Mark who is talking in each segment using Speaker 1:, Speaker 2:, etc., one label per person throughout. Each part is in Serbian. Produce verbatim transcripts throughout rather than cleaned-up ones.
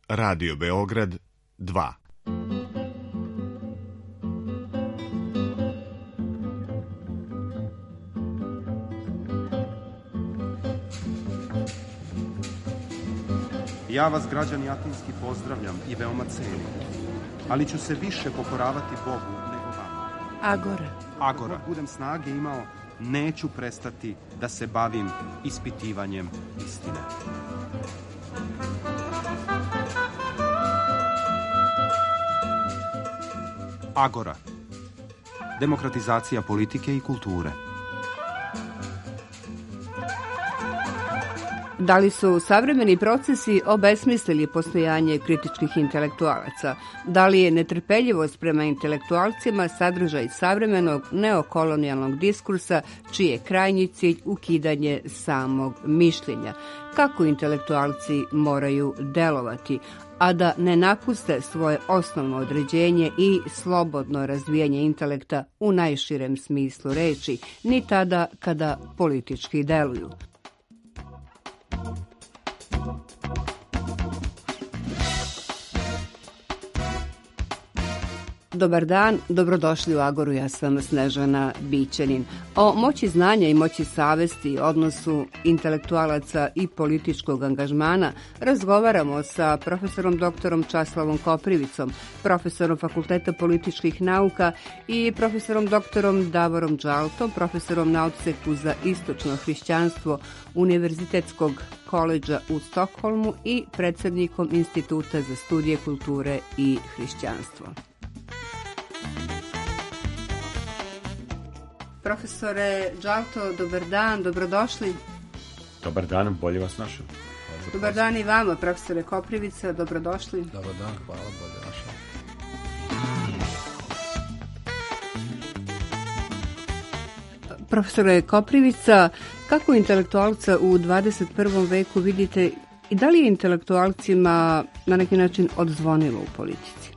Speaker 1: Radio Beograd dva.
Speaker 2: Ja vas, građani Atinski, pozdravljam i veoma cenim, ali ću se više pokoravati Bogu nego vama.
Speaker 3: Agora.
Speaker 2: Agora. Dok budem snage imao, neću prestati da se bavim ispitivanjem istine. Agora. Demokratizacija politike i kulture.
Speaker 3: Da li su savremeni procesi obesmislili postojanje kritičkih intelektualaca? Da li je netrpeljivost prema intelektualcima sadržaj savremenog neokolonijalnog diskursa, čiji je krajnji cilj ukidanje samog mišljenja? Kako intelektualci moraju delovati, a da ne napuste svoje osnovno određenje i slobodno razvijanje intelekta u najširem smislu reči, ni tada kada politički deluju? Dobar dan, dobrodošli u Agoru, ja sam Snežana Bićanin. O moći znanja i moći savesti, odnosu intelektualaca i političkog angažmana razgovaramo sa profesorom doktorom Časlavom Koprivicom, profesorom Fakulteta političkih nauka i profesorom doktorom Davorom Džaltom, profesorom na odseku za istočno hrišćanstvo Univerzitetskog koledža u Stokholmu i predsjednikom Instituta za studije kulture i hrišćanstvo. Profesore Džalto, dobar dan, dobrodošli.
Speaker 4: Dobar dan, bolje vas našao.
Speaker 3: Dobar dan i vama, profesore Koprivica, dobrodošli.
Speaker 5: Dobar dan, hvala, bolje našao.
Speaker 3: Profesore Koprivica, kako intelektualca u dvadeset prvom veku vidite i da li je intelektualcima na neki način odzvonilo u politici?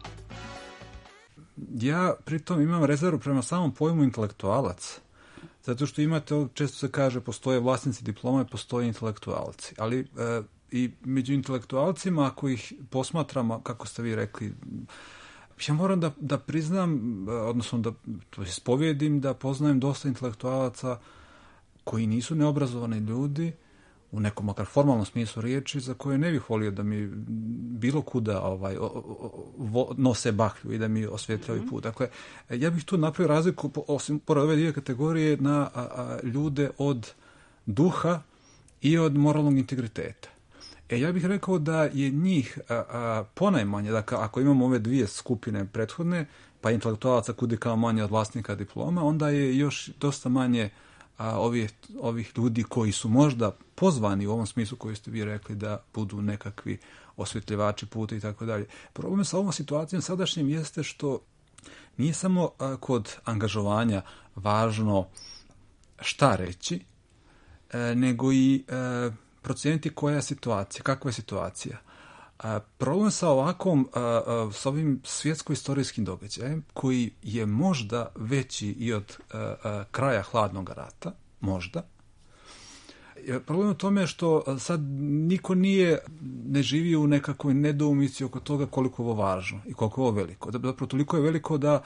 Speaker 5: Ja pritom imam rezervu prema samom pojmu intelektualac, zato što imate, često se kaže, postoje vlasnici diplome, postoje intelektualci, ali e, i među intelektualcima, ako ih posmatramo, kako ste vi rekli, ja moram da, da priznam, odnosno da to ispovjedim, da poznajem dosta intelektualaca koji nisu neobrazovani ljudi, u nekom makar formalnom smislu riječi, za koje ne bih volio da mi bilo kuda ovaj, o, o, nose baklju i da mi osvjetljaju put. Dakle, ja bih tu napravio razliku, osim pored ove dvije kategorije, na a, a, ljude od duha i od moralnog integriteta. E, ja bih rekao da je njih a, a, ponajmanje, dakle, ako imamo ove dvije skupine prethodne, pa intelektualaca kudi kao manje od vlasnika diploma, onda je još dosta manje a, ovih, ovih ljudi koji su možda pozvani u ovom smislu koji ste vi rekli da budu nekakvi osvjetljivači puta i tako dalje. Problem sa ovom situacijom sadašnjim jeste što nije samo a, kod angažovanja važno šta reći, e, nego i e, procijeniti koja je situacija, kakva je situacija. A, problem sa ovakvom, a, a, s ovim svjetsko-istorijskim događajem, koji je možda veći i od a, a, kraja hladnog rata, možda. Problem u tome što sad niko nije, ne živi u nekakvoj nedoumici oko toga koliko je ovo važno i koliko je ovo veliko. Zapravo toliko je veliko da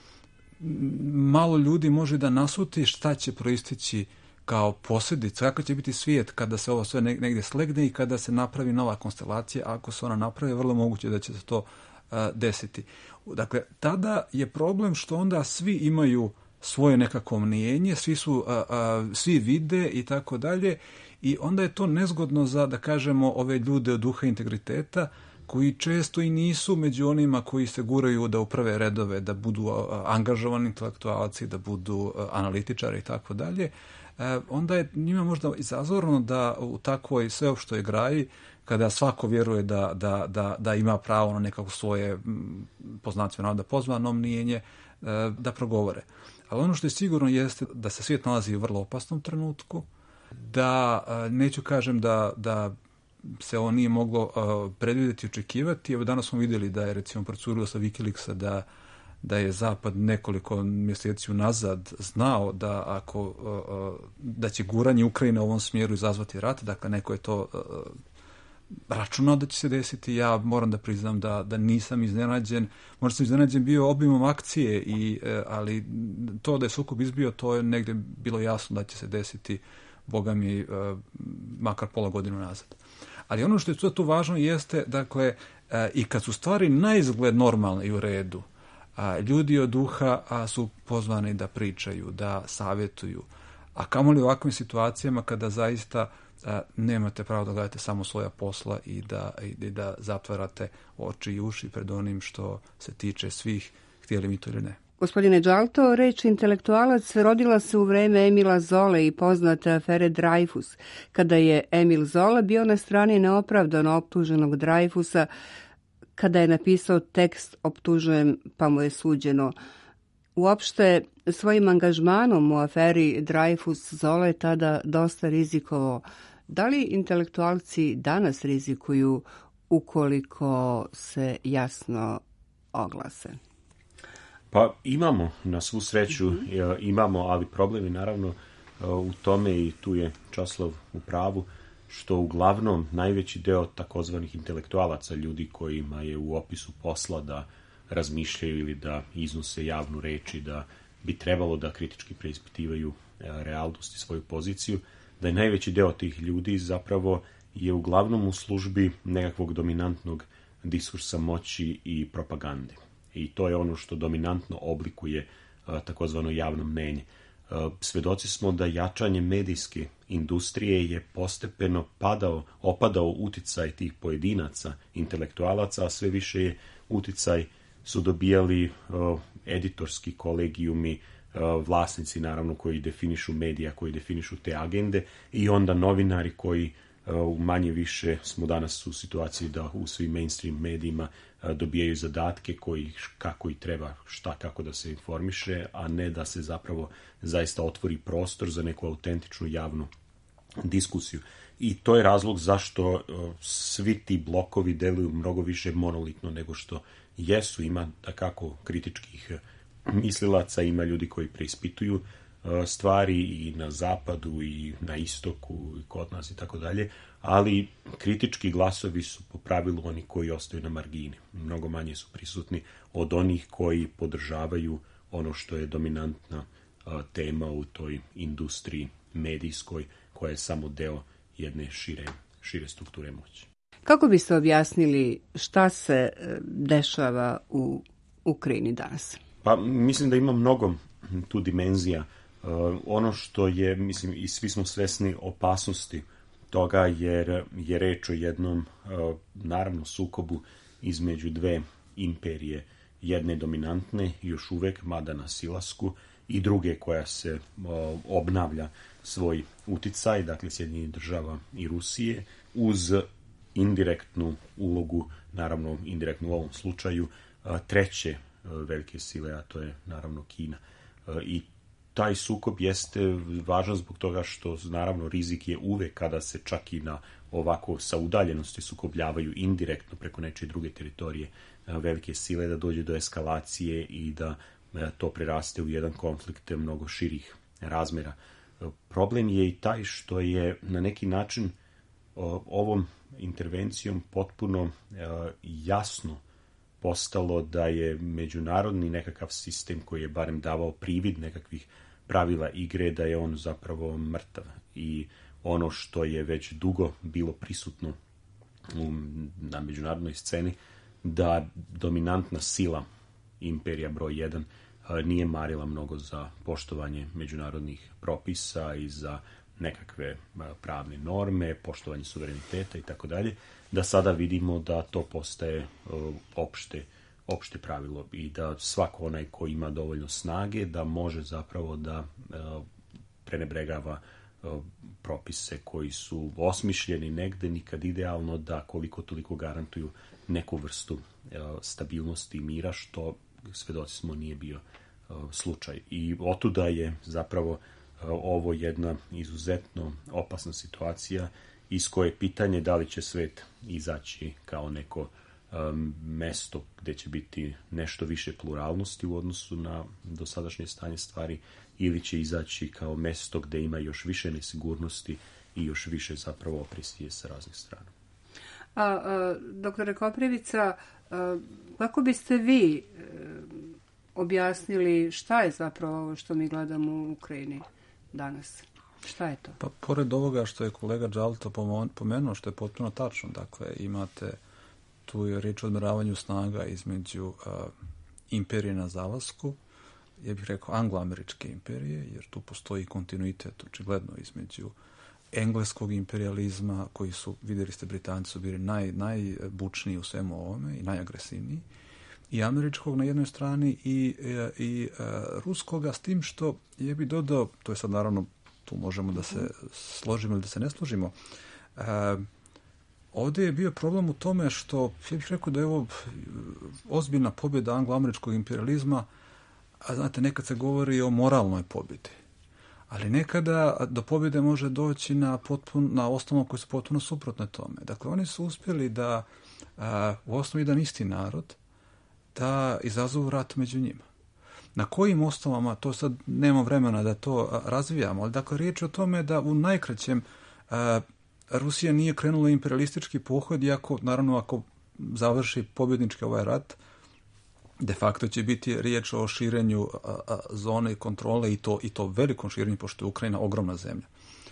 Speaker 5: malo ljudi može da nasluti šta će proisteći kao posljedica, kako će biti svijet kada se ovo sve negdje slegne i kada se napravi nova konstelacija. Ako se ona napravi, vrlo moguće da će se to uh, desiti. Dakle, tada je problem što onda svi imaju svoje nekakvo mnijenje, svi su, a, a, svi vide i tako dalje, i onda je to nezgodno za, da kažemo, ove ljude od duha integriteta, koji često i nisu među onima koji se guraju da u prve redove, da budu a, angažovani intelektualci, da budu a, analitičari i tako dalje. E, onda je njima možda izazorno da u takvoj sveopštoj graji, kada svako vjeruje da, da, da, da ima pravo na nekako svoje, po znacima navoda, pozvano mnijenje, e, da progovore. Ali ono što je sigurno jeste da se svijet nalazi u vrlo opasnom trenutku, da neću kažem da, da se ovo nije moglo uh, predvidjeti i očekivati. Evo danas smo vidjeli da je recimo procurilo sa Wikileaksa da, da je Zapad nekoliko mjeseci unazad znao da ako uh, da će guranje Ukrajine u ovom smjeru izazvati rat, dakle neko je to uh, računao da će se desiti. Ja moram da priznam da, da nisam iznenađen. Možda sam iznenađen bio obimom akcije, i, ali to da je sukob izbio, to je negde bilo jasno da će se desiti, boga mi, makar pola godinu nazad. Ali ono što je tu važno jeste, dakle, i kad su stvari na izgled normalne i u redu, ljudi od duha su pozvani da pričaju, da savjetuju. A kamoli u ovakvim situacijama kada zaista nemate pravo da gledate samo svoja posla i da, i da zatvarate oči i uši pred onim što se tiče svih, htjeli mi to ili ne.
Speaker 3: Gospodine Đalto, reč intelektualac rodila se u vreme Emila Zole i poznate afere Dreyfus, kada je Emil Zola bio na strani neopravdano optuženog Dreyfusa, kada je napisao tekst "Optužujem pa mu je suđeno". Uopšte, svojim angažmanom u aferi Dreyfus Zola je tada dosta rizikovao. Da li intelektualci danas rizikuju ukoliko se jasno oglase?
Speaker 4: Pa imamo, na svu sreću mm-hmm. imamo, ali problem je naravno u tome, i tu je Časlav u pravu, što uglavnom najveći deo takozvanih intelektualaca, ljudi kojima je u opisu posla da razmišljaju ili da iznose javnu reč i da bi trebalo da kritički preispitivaju realnost i svoju poziciju, da je najveći deo tih ljudi zapravo je uglavnom u službi nekakvog dominantnog diskursa moći i propagande. I to je ono što dominantno oblikuje takozvano javno mnenje. Svedoci smo da jačanje medijske industrije je postepeno padao, opadao uticaj tih pojedinaca, intelektualaca, a sve više je uticaj su dobijali uh, editorski kolegijumi, uh, vlasnici naravno koji definišu medija, koji definišu te agende, i onda novinari koji uh, manje više smo danas u situaciji da u svim mainstream medijima uh, dobijaju zadatke koji kako i treba, šta kako da se informiše, a ne da se zapravo zaista otvori prostor za neku autentičnu javnu diskusiju. I to je razlog zašto uh, svi ti blokovi deluju mnogo više monolitno nego što jesu. Ima takako kritičkih mislilaca, ima ljudi koji preispituju uh, stvari i na zapadu i na istoku i kod nas i tako dalje, ali kritički glasovi su po pravilu oni koji ostaju na margini. Mnogo manje su prisutni od onih koji podržavaju ono što je dominantna uh, tema u toj industriji medijskoj, koja je samo deo jedne šire, šire strukture moći.
Speaker 3: Kako biste objasnili šta se dešava u Ukrajini danas?
Speaker 4: Pa mislim da ima mnogo tu dimenzija. Uh, ono što je, mislim, i svi smo svesni opasnosti toga, jer je reč o jednom, uh, naravno, sukobu između dve imperije. Jedne dominantne, još uvek, mada na silasku, i druge koja se uh, obnavlja svoj uticaj, dakle Sjedinjenih Država i Rusije, uz indirektnu ulogu, naravno indirektnu u ovom slučaju, treće velike sile, a to je naravno Kina. I taj sukob jeste važan zbog toga što, naravno, rizik je uvek kada se čak i na ovako sa udaljenosti sukobljavaju indirektno preko nečije druge teritorije velike sile, da dođe do eskalacije i da to preraste u jedan konflikt mnogo širih razmera. Problem je i taj što je na neki način ovom intervencijom potpuno jasno postalo da je međunarodni nekakav sistem koji je barem davao privid nekakvih pravila igre, da je on zapravo mrtav. I ono što je već dugo bilo prisutno na međunarodnoj sceni, da dominantna sila, imperija broj jedan, nije marila mnogo za poštovanje međunarodnih propisa i za nekakve pravne norme, poštovanje suvereniteta i tako dalje, da sada vidimo da to postaje opšte, opšte pravilo i da svako onaj ko ima dovoljno snage da može zapravo da prenebregava propise koji su osmišljeni negde, nikad idealno, da koliko toliko garantuju neku vrstu stabilnosti i mira, što svedoci smo nije bio slučaj. I otuda je zapravo ovo jedna izuzetno opasna situacija iz koje je pitanje da li će svet izaći kao neko um, mesto gde će biti nešto više pluralnosti u odnosu na dosadašnje stanje stvari, ili će izaći kao mesto gde ima još više nesigurnosti i još više zapravo opresije sa raznih strana.
Speaker 3: A, a doktore Koprivica, a, kako biste vi a, objasnili šta je zapravo ovo što mi gledamo u Ukrajini danas? Šta je to?
Speaker 5: Pa, pored ovoga što je kolega Đalto pomenuo, što je potpuno tačno, dakle, imate tu je reč o odmeravanju snaga između uh, imperije na zalasku, ja bih rekao anglo-američke imperije, jer tu postoji kontinuitet očigledno između engleskog imperializma, koji su, vidjeli ste, Britanci su bili naj, najbučniji u svemu ovome i najagresivniji, i američkog na jednoj strani i, i, i uh, ruskoga, s tim što je bi dodao, to je sad naravno, tu možemo da se složimo ili da se ne složimo, uh, ovdje je bio problem u tome što, ja bih rekao da je ovo ozbiljna pobjeda anglo-američkog imperializma, a znate, nekad se govori o moralnoj pobjedi, ali nekada do pobjede može doći na, potpun, na osnovama koje su potpuno suprotne tome. Dakle, oni su uspjeli da a, u osnovi jedan isti narod da izazovu rat među njima. Na kojim osnovama, to sad nema vremena da to a, razvijamo, ali dakle, riječ je o tome da u najkraćem a, Rusija nije krenula imperialistički pohod, iako, naravno, ako završi pobjednički ovaj rat, de facto će biti riječ o širenju a, a, zone kontrole i to, i to velikom širenju, pošto je Ukrajina ogromna zemlja.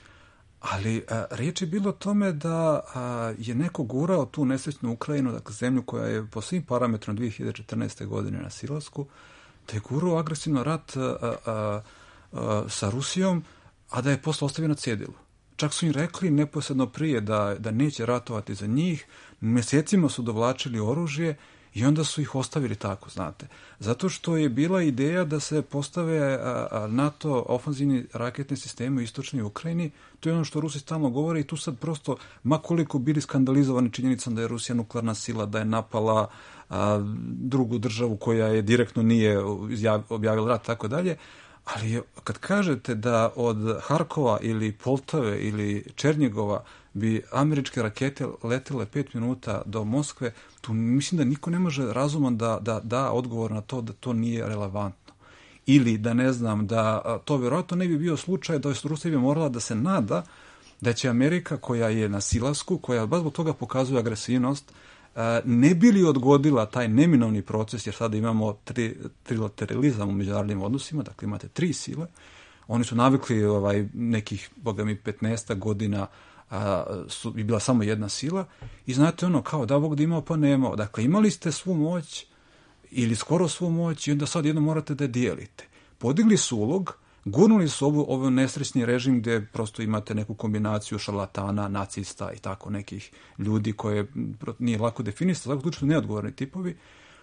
Speaker 5: Ali a, riječ je bilo o tome da a, je neko gurao tu nesrećnu Ukrajinu, dakle zemlju koja je po svim parametrima dvije hiljade četrnaeste. godine na silasku, da je gurao agresivno rat a, a, a, sa Rusijom, a da je posle ostavio na cjedilu. Čak su im rekli neposredno prije da, da neće ratovati za njih, mjesecima su dovlačili oružje i onda su ih ostavili tako, znate. Zato što je bila ideja da se postave a, a, NATO ofanzivni raketni sistemi u istočnoj Ukrajini. To je ono što Rusi stalno govore i tu sad prosto, ma koliko bili skandalizovani činjenicom da je Rusija nuklearna sila, da je napala a, drugu državu koja je direktno nije objavila rat, tako dalje. Ali kad kažete da od Harkova ili Poltave ili Černjegova bi američke rakete letele pet minuta do Moskve, tu mislim da niko ne može razuman da, da da odgovor na to da to nije relevantno. Ili da ne znam, da to vjerojatno ne bi bio slučaj da je Rusija bi morala da se nada da će Amerika, koja je na silasku, koja baš zbog toga pokazuje agresivnost, ne bi li odgodila taj neminovni proces, jer sada imamo tri, trilateralizam u međunarodnim odnosima, dakle imate tri sile, oni su navikli ovaj, nekih, boga mi, petnaest godina a, su, bi bila samo jedna sila i znate ono, kao da Bog da imao pa nemao. Dakle, imali ste svu moć ili skoro svu moć i onda sad jedno morate da dijelite. Podigli su ulog, gurnuli su ovo, ovo nesrećni režim gdje prosto imate neku kombinaciju šarlatana, nacista i tako nekih ljudi koje nije lako definisati, tako slučajno neodgovorni tipovi.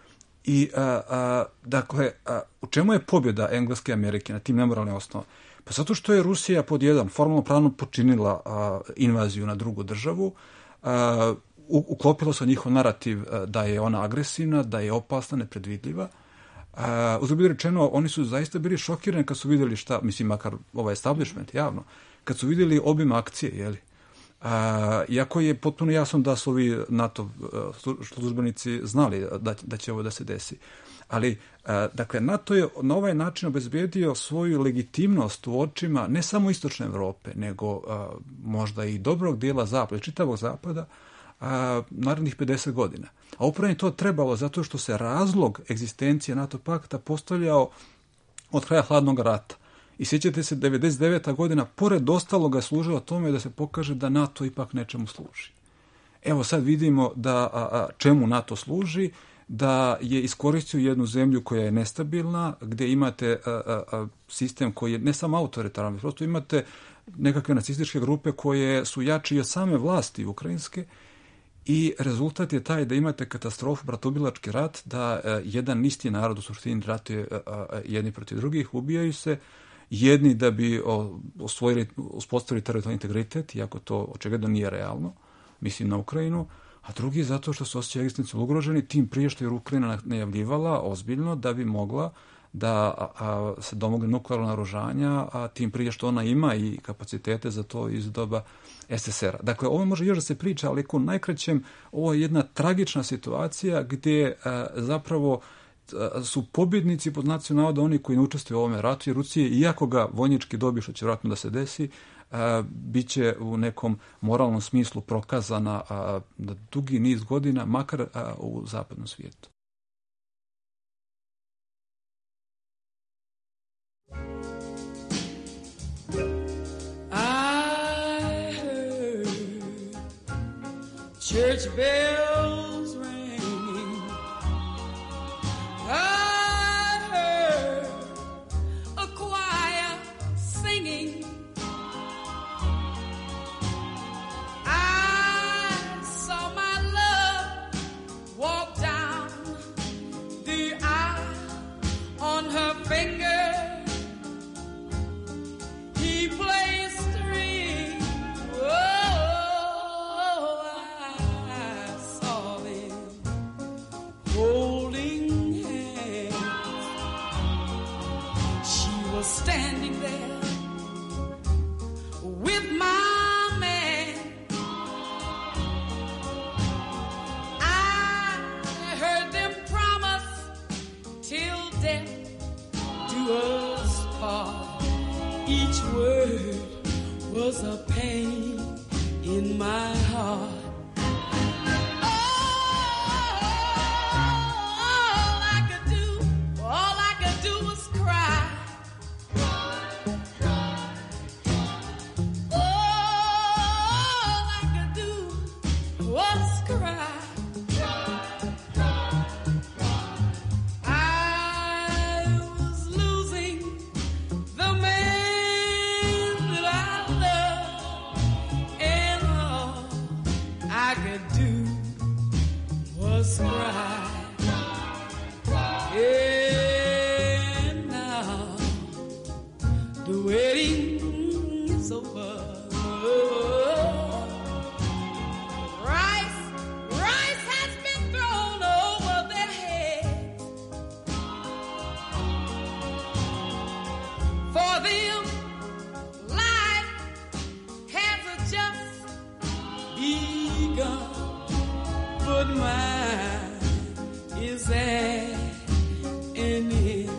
Speaker 5: I, a, a, dakle, a, u čemu je pobjeda Engleske i Amerike na tim nemoralnim osnovama? Pa zato što je Rusija pod jedan formalno pravno počinila a, invaziju na drugu državu, a, u, uklopila se njihov narativ a, da je ona agresivna, da je opasna, nepredvidljiva. Uh, uzgled rečeno, oni su zaista bili šokirani kad su vidjeli šta, mislim, makar ovaj establishment javno, kad su vidjeli obim akcije, jeli. Uh, iako je potpuno jasno da su ovi NATO uh, službenici znali da, da će ovo da se desi. Ali, uh, dakle, NATO je na ovaj način obezbedio svoju legitimnost u očima ne samo istočne Evrope, nego uh, možda i dobrog dijela zapada, čitavog zapada, a, narednih pedeset godina. A upravo je to trebalo zato što se razlog egzistencije NATO pakta postavljao od kraja hladnog rata. I sjećate se, devedeset deveta godina, pored ostaloga, služila tome da se pokaže da NATO ipak nečemu služi. Evo sad vidimo da a, a, čemu NATO služi, da je iskoristio jednu zemlju koja je nestabilna, gdje imate a, a, a, sistem koji je ne samo autoritaran, prosto imate nekakve nacističke grupe koje su jači od same vlasti ukrajinske. I rezultat je taj da imate katastrofu, bratoubilački rat, da uh, jedan isti narod u suštini ratuje uh, uh, jedni protiv drugih, ubijaju se, jedni da bi o, osvojili, uspostavili teritorijalni integritet, iako to očigledno nije realno, mislim na Ukrajinu, a drugi zato što su osjećaju egzistencijalno ugroženi, tim prije što je Ukrajina najavljivala ozbiljno da bi mogla da a, a, se domogne nuklearnog naoružanja, a tim prije što ona ima i kapacitete za to iz doba es es er a. Dakle, ovo može još da se priča, ali u najkraćem ovo je jedna tragična situacija gdje a, zapravo a, su pobjednici pod znacima navoda oni koji ne učestvuju u ovome ratu, jer Rusija, iako ga vojnički dobije, što će vjerojatno da se desi, bit će u nekom moralnom smislu prokazana na dugi niz godina, makar u zapadnom svijetu.
Speaker 6: I heard church bells ringing. I heard a choir singing. I saw my love walk down the aisle on her finger. He plays string. Oh, I saw them holding hands. She was standing there with my man. I heard them promise till death do us part. Each word was a pain in my heart. All I could do, all I could do was cry. All I could do was cry. I was losing the man that I love, and all I could do was cry. And now the wedding is over. Rice, rice has been thrown over their heads. For them, life has just begun, but mine is at an end.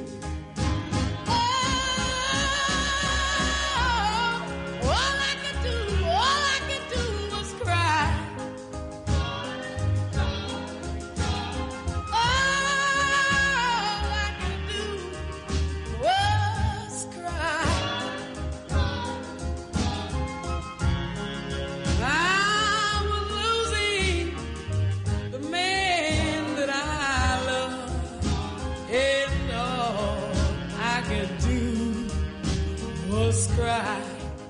Speaker 6: Oh, all I could do, all I could do was cry. All I could do was cry. I was losing the man that I love, and all I could do was cry.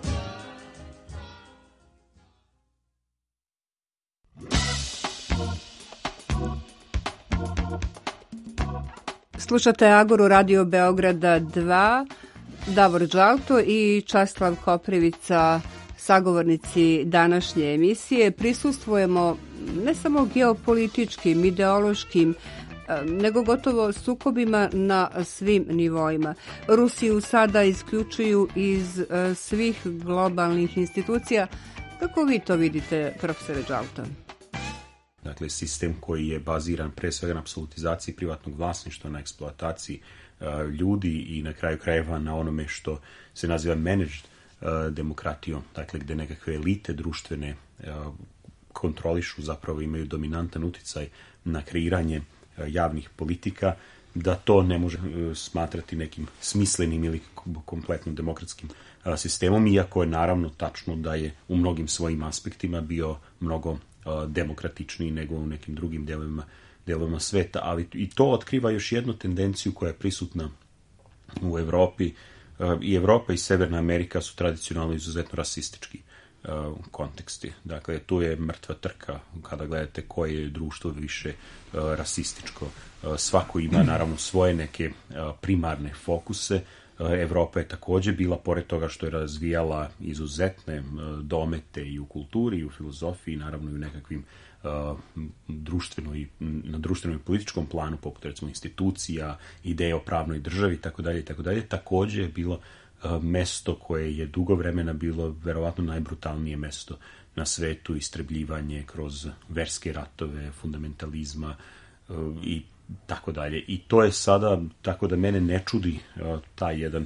Speaker 3: Slušate Agoru Radio Beograda dva, Davor Đalto i Časlav Koprivica, sagovornici današnje emisije. Prisustvujemo ne samo geopolitičkim, ideološkim, nego gotovo sukobima na svim nivoima. Rusiju sada isključuju iz svih globalnih institucija. Kako vi to vidite, profesore Đalto?
Speaker 4: Dakle, sistem koji je baziran pre svega na apsolutizaciji privatnog vlasništva, na eksploataciji uh, ljudi i na kraju krajeva na onome što se naziva managed uh, demokratijom, dakle gde nekakve elite društvene uh, kontrolišu, zapravo imaju dominantan uticaj na kreiranje uh, javnih politika, da to ne može uh, smatrati nekim smislenim ili kompletno demokratskim uh, sistemom, iako je naravno tačno da je u mnogim svojim aspektima bio mnogo demokratičniji nego u nekim drugim delovima, delovima sveta, ali i to otkriva još jednu tendenciju koja je prisutna u Evropi. I Evropa i Severna Amerika su tradicionalno izuzetno rasistički konteksti. Dakle, tu je mrtva trka kada gledate koje je društvo više rasističko. Svako ima naravno svoje neke primarne fokuse. Evropa je također bila, pored toga što je razvijala izuzetne domete i u kulturi, i u filozofiji, naravno i u nekakvim uh, društvenoj, na društvenom i političkom planu, poput recimo institucija, ideje o pravnoj državi, tako dalje, tako dalje, također je bilo uh, mesto koje je dugo vremena bilo verovatno najbrutalnije mesto na svetu, istrebljivanje kroz verske ratove, fundamentalizma uh, i tako dalje. I to je sada, tako da mene ne čudi uh, taj jedan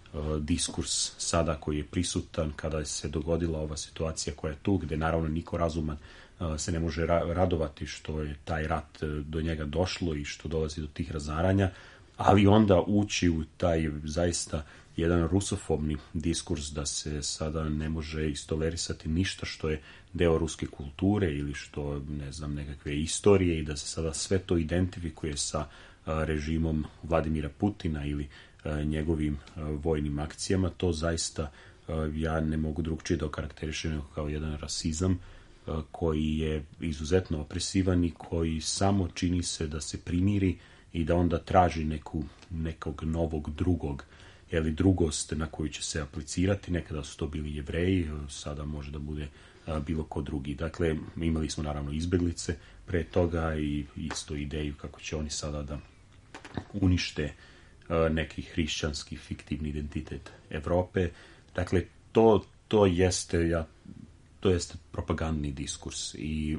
Speaker 4: diskurs sada koji je prisutan kada se dogodila ova situacija koja je tu, gde naravno niko razuman se ne može radovati što je taj rat do njega došlo i što dolazi do tih razaranja, ali onda ući u taj zaista jedan rusofobni diskurs da se sada ne može istolerisati ništa što je deo ruske kulture ili što, ne znam, nekakve istorije i da se sada sve to identifikuje sa režimom Vladimira Putina ili njegovim vojnim akcijama, to zaista ja ne mogu drugčije da okarakterišem kao jedan rasizam koji je izuzetno opresivan i koji samo čini se da se primiri i da onda traži neku, nekog novog drugog ili drugost na koju će se aplicirati. Nekada su to bili Jevreji, sada može da bude bilo ko drugi. Dakle, imali smo naravno izbeglice pre toga i isto ideju kako će oni sada da unište neki hrišćanski fiktivni identitet Evrope. Dakle, to, to jeste ja, to jeste propagandni diskurs i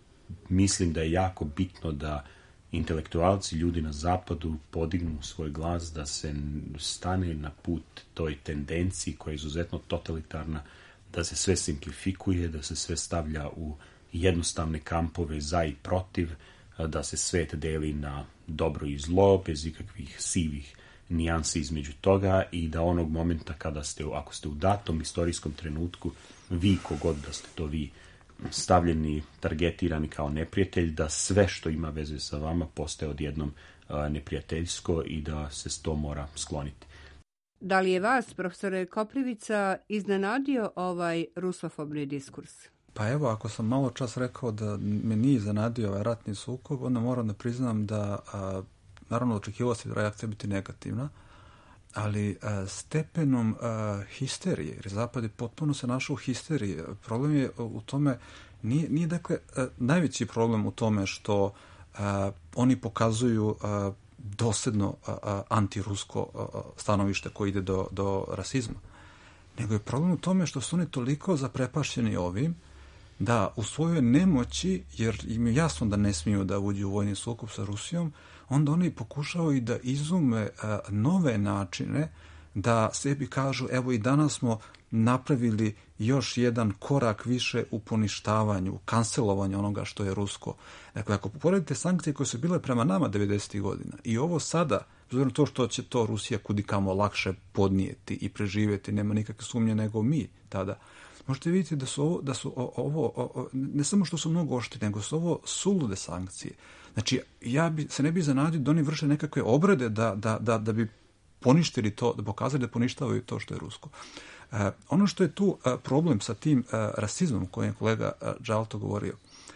Speaker 4: mislim da je jako bitno da intelektualci, ljudi na zapadu podignu svoj glas, da se stane na put toj tendenciji koja je izuzetno totalitarna, da se sve simplifikuje, da se sve stavlja u jednostavne kampove za i protiv, da se svet deli na dobro i zlo, bez ikakvih sivih nijansi između toga i da onog momenta kada ste, ako ste u datom istorijskom trenutku, vi kogod da ste to vi stavljeni, targetirani kao neprijatelj, da sve što ima veze sa vama postaje odjednom neprijateljsko i da se to mora skloniti.
Speaker 3: Da li je vas, profesore Koprivica, iznenadio ovaj rusofobni diskurs?
Speaker 5: Pa evo, ako sam malo čas rekao da me nije iznenadio ovaj ratni sukob, onda moram da priznam da, a, naravno, očekivao se da reakcija biti negativna, ali a, stepenom a, histerije, jer Zapad je potpuno se našao u histeriji. Problem je u tome, nije, nije dakle, a, najveći problem u tome što a, oni pokazuju a, dosljedno a, a, antirusko a, stanovište koje ide do, do rasizma, nego je problem u tome što su oni toliko zaprepašćeni ovim da u svojoj nemoći, jer im je jasno da ne smiju da uđu u vojni sukob sa Rusijom, onda oni pokušavaju i da izume a, nove načine da sebi kažu, evo i danas smo napravili još jedan korak više u poništavanju, u kancelovanju onoga što je rusko. Dakle, ako poredite sankcije koje su bile prema nama devedesetih godina i ovo sada, zbog to što će to Rusija kudikamo lakše podnijeti i preživjeti, nema nikakve sumnje nego mi tada, možete vidjeti da su ovo, da su ovo, ovo ne samo što su mnogo oštri, nego su ovo sulude sankcije. Znači, ja bi, se ne bi zanadio da oni vrše nekakve obrede da, da, da, da bi poništili to, da pokazali da poništavaju to što je rusko. Uh, ono što je tu uh, problem sa tim uh, rasizmom kojem je kolega uh, Džalto govorio.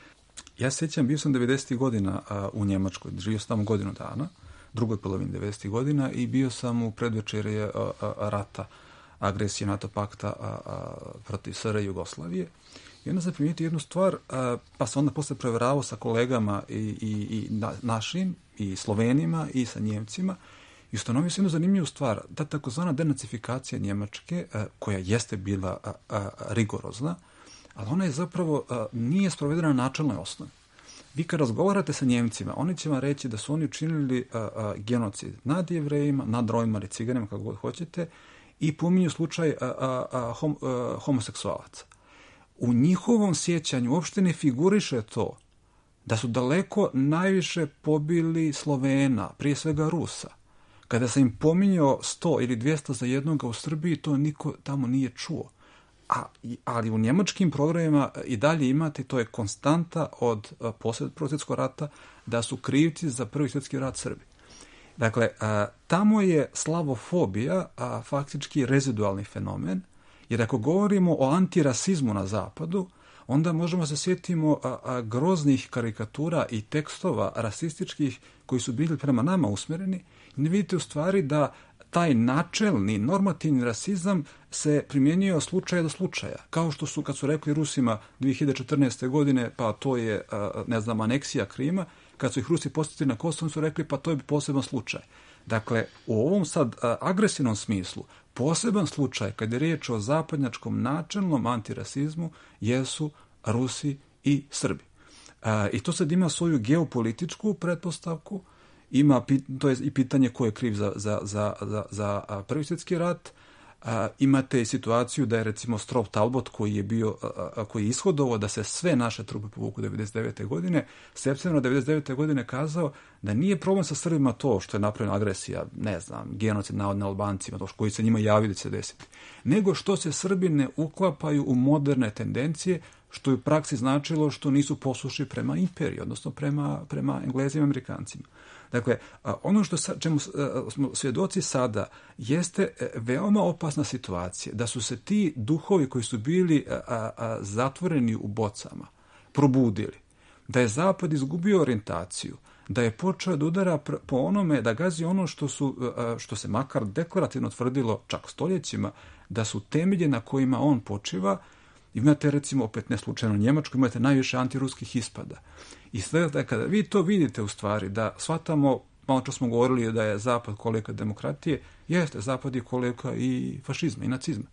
Speaker 5: Ja se sjećam, bio sam devedesetih godina uh, u Njemačkoj, živio sam tamo godinu dana, drugoj polovini devedesetih godina i bio sam u predvečerje uh, uh, rata, agresije NATO pakta uh, uh, protiv S R J Jugoslavije. I onda sam primijetio jednu stvar, uh, pa sam onda posle preveravao sa kolegama i, i, i na, našim, i Slovenima, i sa Njemcima, i ustanovio se jednu zanimljivu stvar, da takozvana denacifikacija Njemačke, koja jeste bila a, a, rigorozna, ali ona je zapravo a, nije sprovedena na načelnoj osnovi. Vi kad razgovarate sa Njemcima, oni će vam reći da su oni učinili a, a, genocid nad Jevrejima, nad Romima ili Ciganima, kako god hoćete, i pominju slučaj a, a, a, hom, a, homoseksualaca. U njihovom sjećanju uopšte ne figuriše to da su daleko najviše pobili Slovena, prije svega Rusa. Kada sam im pominjao sto ili dvjesto za jednoga u Srbiji, to niko tamo nije čuo. A, ali u njemačkim programima i dalje imate, to je konstanta od poslije Prvog svjetskog rata, da su krivci za Prvi svjetski rat Srbi. Dakle, a, tamo je slavofobija a, faktički rezidualni fenomen, jer ako govorimo o antirasizmu na zapadu, onda možemo se sjetimo a, a, groznih karikatura i tekstova rasističkih koji su bili prema nama usmjereni. Ne vidite u stvari da taj načelni, normativni rasizam se primjenjuje od slučaja do slučaja. Kao što su, kad su rekli Rusima dvije hiljade četrnaeste. godine, pa to je, ne znam, aneksija Krima, kad su ih Rusi posjetili na Kosovo, su rekli, pa to je poseban slučaj. Dakle, u ovom sad agresivnom smislu, poseban slučaj, kad je riječ o zapadnjačkom načelnom antirasizmu, jesu Rusi i Srbi. I to sad ima svoju geopolitičku pretpostavku, ima, to je i pitanje ko je kriv za, za, za, za, za Prvi svjetski rat, A, imate situaciju da je recimo Strop Talbot koji je bio, a, a, koji je ishodovao da se sve naše trupe povuku devedeset devete. godine, septembra devedeset devete. godine kazao da nije problem sa Srbima to što je napravljena agresija, ne znam, genocid navodne Albancima, to koji se njima javi da će se desiti, nego što se Srbi ne uklapaju u moderne tendencije, što je u praksi značilo što nisu poslušni prema imperiji, odnosno prema, prema Englezima i Amerikancima. Dakle, ono što sa, čemu smo svjedoci sada jeste veoma opasna situacija, da su se ti duhovi koji su bili a, a, zatvoreni u bocama probudili, da je Zapad izgubio orijentaciju, da je počeo da udara po onome, da gazi ono što, su, što se makar deklarativno tvrdilo čak stoljećima, da su temelje na kojima on počiva. Imate recimo, opet ne slučajno u Njemačkoj, imate najviše antiruskih ispada. I sve, kada vi to vidite u stvari, da shvatamo, malo čas smo govorili da je Zapad kolevka demokratije, jeste, Zapad je kolevka i fašizma i nacizma.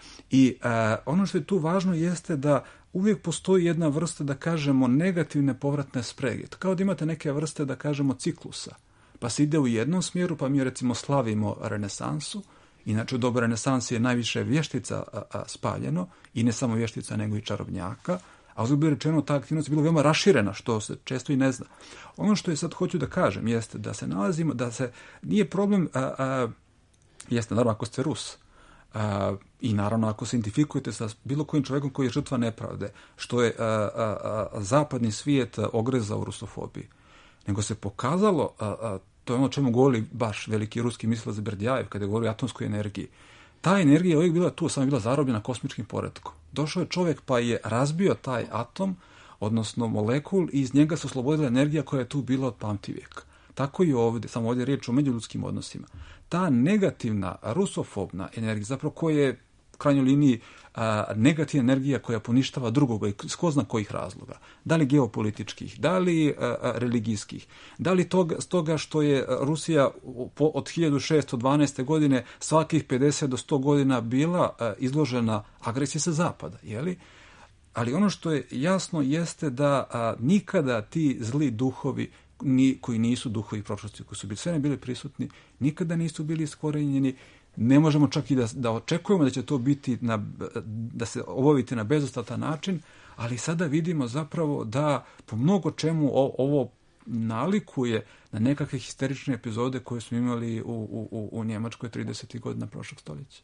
Speaker 5: I a, ono što je tu važno jeste da uvijek postoji jedna vrsta, da kažemo, negativne povratne sprege. Kao da imate neke vrste, da kažemo, ciklusa. Pa se ide u jednom smjeru, pa mi recimo slavimo renesansu. Inače, u doba renesanse je najviše vještica a, a, spaljeno, i ne samo vještica, nego i čarobnjaka, a uzgled rečeno ta aktivnost je bila veoma raširena, što se često i ne zna. Ono što je sad hoću da kažem jeste da se nalazimo, da se nije problem, a, a, jeste naravno ako ste Rus, a, i naravno ako se identifikujete sa bilo kojim čovjekom koji je žrtva nepravde, što je a, a, a, zapadni svijet ogrezao u rusofobiji, nego se pokazalo, a, a, to je ono o čemu govori baš veliki ruski mislilac Berdjajev kada govori o atomskoj energiji. Ta energija je uvijek bila tu, samo je bila zarobljena kosmičkim poretkom. Došao je čovjek pa je razbio taj atom, odnosno molekul, i iz njega se oslobodila energija koja je tu bila od pamtivijeka. Tako i ovdje, samo ovdje je riječ o međuljudskim odnosima. Ta negativna, rusofobna energija, zapravo koja je u krajnjoj liniji a, negativna energija koja poništava drugoga i ko zna kojih razloga. Da li geopolitičkih, da li a, a, religijskih, da li toga, stoga što je Rusija po, od hiljadu šesto dvanaeste. godine svakih pedeset do sto godina bila a, izložena agresiji sa zapada, jeli? Ali ono što je jasno jeste da a, nikada ti zli duhovi ni, koji nisu duhovi prošlosti, koji su bili sve ne bili prisutni, nikada nisu bili iskorenjeni. Ne možemo čak i da, da očekujemo da će to biti na, da se obaviti na bezostatan način, ali sada vidimo zapravo da po mnogo čemu o, ovo nalikuje na nekakve histerične epizode koje smo imali u, u, u Njemačkoj tridesetih godina prošlog stoljeća.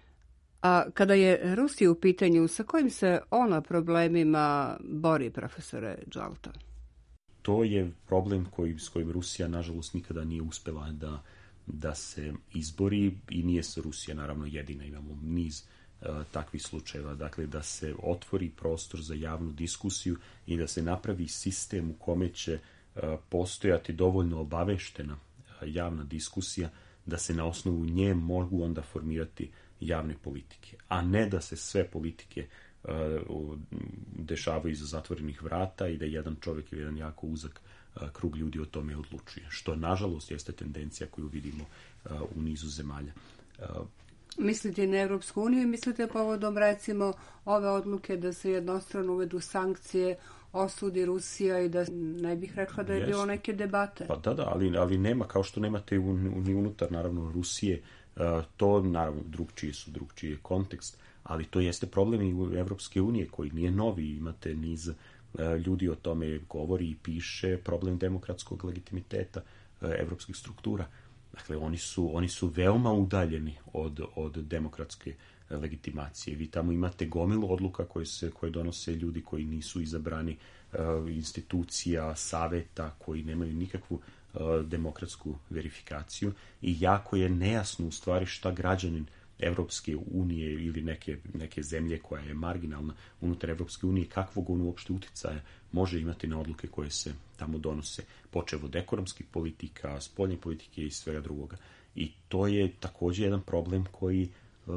Speaker 3: A kada je Rusija u pitanju, sa kojim se ona problemima bori, profesore Đalta?
Speaker 4: To je problem koji, s kojim Rusija, nažalost, nikada nije uspela da da se izbori, i nije se Rusija naravno jedina, imamo niz uh, takvih slučajeva, dakle da se otvori prostor za javnu diskusiju i da se napravi sistem u kome će uh, postojati dovoljno obaveštena uh, javna diskusija da se na osnovu nje mogu onda formirati javne politike, a ne da se sve politike uh, dešavaju iza zatvorenih vrata i da jedan čovjek ili jedan jako uzak krug ljudi o tome odlučuje, što nažalost jeste tendencija koju vidimo uh, u nizu zemalja. Uh,
Speaker 3: Mislite na Evropsku uniju i mislite povodom recimo ove odluke da se jednostrano uvedu sankcije, osudi Rusija i da ne bih rekla da je jest. bilo neke debate?
Speaker 4: Pa da, da, ali, ali nema, kao što nemate ni unutar naravno Rusije, uh, to naravno drugčije su, drugčiji je kontekst, ali to jeste problem i u Evropske unije koji nije novi, imate niz ljudi o tome govori i piše, problem demokratskog legitimiteta evropskih struktura. Dakle, oni su, oni su veoma udaljeni od, od demokratske legitimacije. Vi tamo imate gomilu odluka koje, se, koje donose ljudi koji nisu izabrani, institucija, saveta, koji nemaju nikakvu demokratsku verifikaciju, i jako je nejasno u stvari šta građanin Evropske unije ili neke, neke zemlje koja je marginalna unutar Evropske unije, kakvog on uopšte uticaja može imati na odluke koje se tamo donose, počev od ekonomskih politika, spoljne politike i svega drugoga. I to je također jedan problem koji,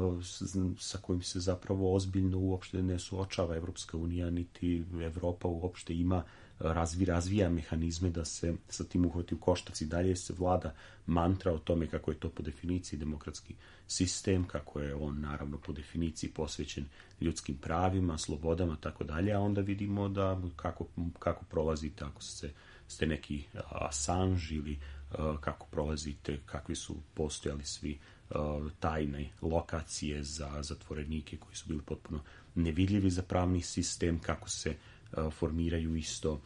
Speaker 4: sa kojim se zapravo ozbiljno uopšte ne suočava Evropska unija, niti Evropa uopšte ima razvi, razvija mehanizme da se sa tim uhvati u koštac. I dalje se vlada mantra o tome kako je to po definiciji demokratski sistem, kako je on naravno po definiciji posvećen ljudskim pravima, slobodama, tako dalje, a onda vidimo da kako, kako prolazi tako se ste neki Assange ili kako prolazite, kakvi su postojali svi tajne lokacije za zatvorenike koji su bili potpuno nevidljivi za pravni sistem, kako se formiraju isto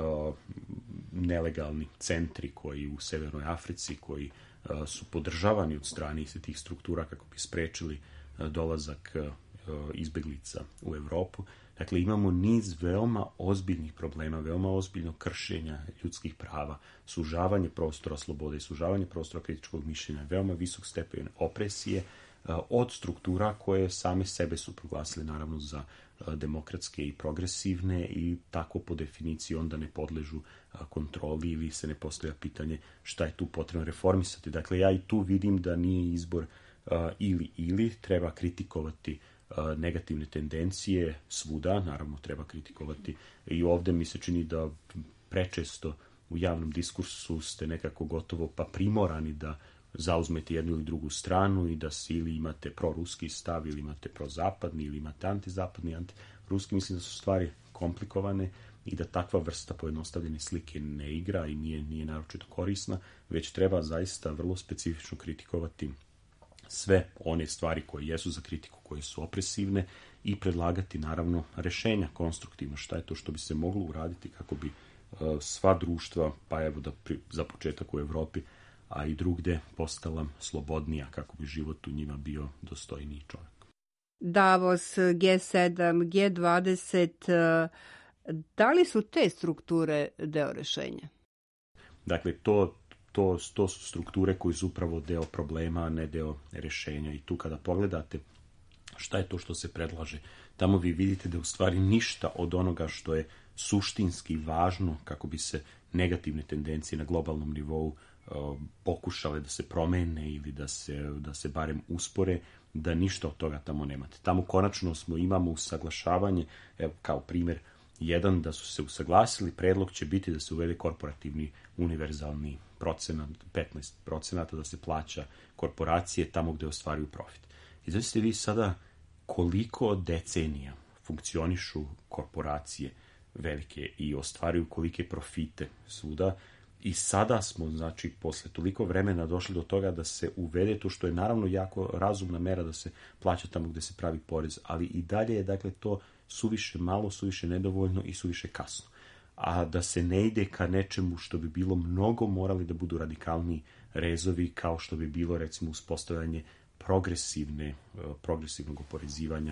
Speaker 4: nelegalni centri koji u Severnoj Africi, koji su podržavani od strane iste tih struktura kako bi sprečili dolazak izbeglica u Evropu. Dakle, imamo niz veoma ozbiljnih problema, veoma ozbiljnog kršenja ljudskih prava, sužavanje prostora slobode, sužavanje prostora kritičkog mišljenja, veoma visok stepen opresije od struktura koje same sebe su proglasile naravno za demokratske i progresivne i tako po definiciji onda ne podležu kontroli ili se ne postavlja pitanje šta je tu potrebno reformisati. Dakle, ja i tu vidim da nije izbor ili ili, treba kritikovati negativne tendencije svuda, naravno treba kritikovati i ovde mi se čini da prečesto u javnom diskursu ste nekako gotovo pa primorani da zauzmete jednu ili drugu stranu i da si ili imate proruski stav ili imate prozapadni ili imate antizapadni, antiruski. Mislim da su stvari komplikovane i da takva vrsta pojednostavljene slike ne igra i nije, nije naročito korisna, već treba zaista vrlo specifično kritikovati sve one stvari koje jesu za kritiku, koje su opresivne i predlagati naravno rešenja konstruktivno. Šta je to što bi se moglo uraditi kako bi uh, sva društva, pa evo da pri, za početak u Evropi, a i drugde postala slobodnija, kako bi život u njima bio dostojniji čovjek.
Speaker 3: Davos, G sedam, G dvadeset, da li su te strukture deo rešenja?
Speaker 4: Dakle, to To, to su strukture koji su upravo deo problema, a ne deo rešenja. I tu kada pogledate šta je to što se predlaže, tamo vi vidite da u stvari ništa od onoga što je suštinski važno kako bi se negativne tendencije na globalnom nivou uh, pokušale da se promene ili da se, da se barem uspore, da ništa od toga tamo nemate. Tamo konačno smo imamo usaglašavanje, evo kao primjer, jedan, da su se usaglasili, predlog će biti da se uvede korporativni univerzalni procenat, petnaest procenata da se plaća korporacije tamo gde ostvaruju profit. I znači ste vi sada koliko decenija funkcionišu korporacije velike i ostvaruju kolike profite svuda i sada smo, znači, posle toliko vremena došli do toga da se uvede to što je naravno jako razumna mera da se plaća tamo gde se pravi porez, ali i dalje je, dakle, to suviše malo, suviše nedovoljno i suviše kasno. A da se ne ide ka nečemu što bi bilo mnogo, morali da budu radikalni rezovi, kao što bi bilo, recimo, uspostavljanje progresivne, progresivnog oporezivanja